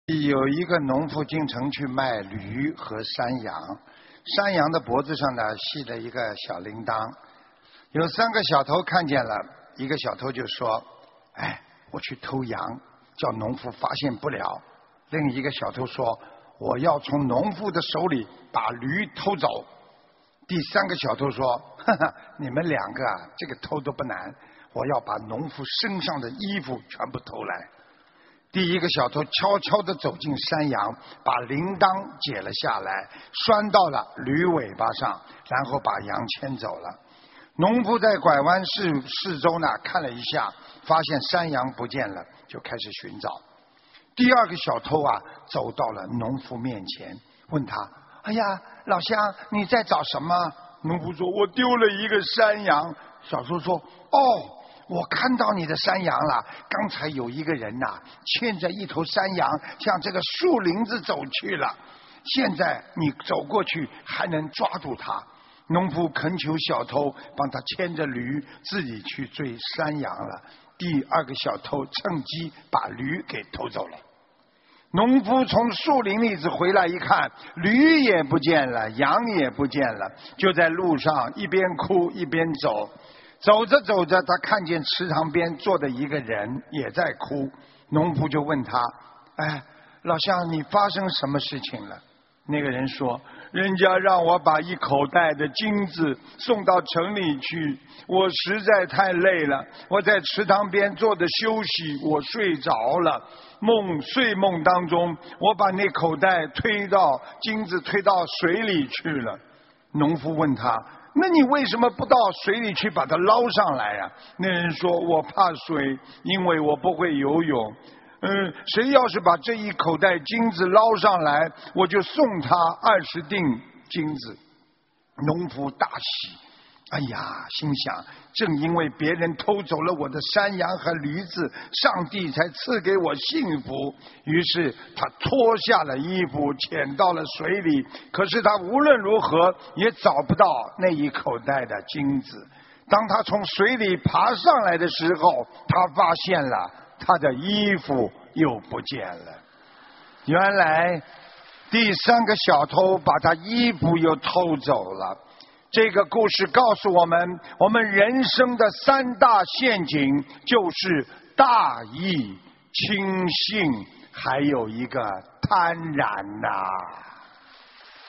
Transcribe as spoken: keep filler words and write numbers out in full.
有一个农夫进城去卖驴和山羊，山羊的脖子上呢系了一个小铃铛。有三个小偷看见了，一个小偷就说：“哎，我去偷羊，叫农夫发现不了。”另一个小偷说：“我要从农夫的手里把驴偷走。”第三个小偷说：“哈哈，你们两个啊，这个偷都不难，我要把农夫身上的衣服全部偷来。”第一个小偷悄悄地走进山羊，把铃铛解了下来，拴到了驴尾巴上，然后把羊牵走了。农夫在拐弯四四周呢看了一下，发现山羊不见了，就开始寻找。第二个小偷啊，走到了农夫面前，问他：“哎呀，老乡，你在找什么？”农夫说：“我丢了一个山羊。”小偷说：“哦，我看到你的山羊了，刚才有一个人呐、啊，牵着一头山羊向这个树林子走去了，现在你走过去还能抓住他。”农夫恳求小偷帮他牵着驴，自己去追山羊了。第二个小偷趁机把驴给偷走了。农夫从树林里子回来一看，驴也不见了，羊也不见了，就在路上一边哭一边走。走着走着，他看见池塘边坐的一个人也在哭。农夫就问他：“哎，老乡，你发生什么事情了？”那个人说：“人家让我把一口袋的金子送到城里去，我实在太累了，我在池塘边坐着休息，我睡着了。梦睡梦当中，我把那口袋推到金子推到水里去了。”农夫问他：“那你为什么不到水里去把它捞上来呀、啊？”那人说：“我怕水，因为我不会游泳。嗯，谁要是把这一口袋金子捞上来，我就送他二十锭金子。”农夫大喜，哎呀，心想，正因为别人偷走了我的山羊和驴子，上帝才赐给我幸福。于是他脱下了衣服，潜到了水里，可是他无论如何也找不到那一口袋的金子。当他从水里爬上来的时候，他发现了他的衣服又不见了。原来第三个小偷把他衣服又偷走了。这个故事告诉我们，我们人生的三大陷阱就是大意、轻信，还有一个贪婪呐、啊。